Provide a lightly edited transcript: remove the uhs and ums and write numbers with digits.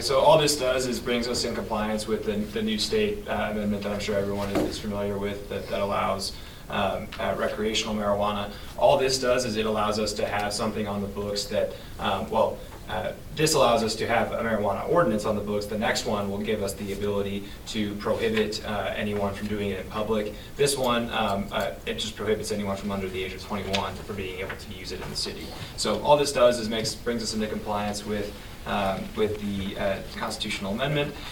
So all this does is brings us in compliance with the new state amendment that I'm sure everyone is familiar with that allows recreational marijuana. All this does is it allows us to have something on the books that, this allows us to have a marijuana ordinance on the books. The next one will give us the ability to prohibit anyone from doing it in public. This one, it just prohibits anyone from under the age of 21 from being able to use it in the city. So all this does is brings us into compliance with the constitutional amendment.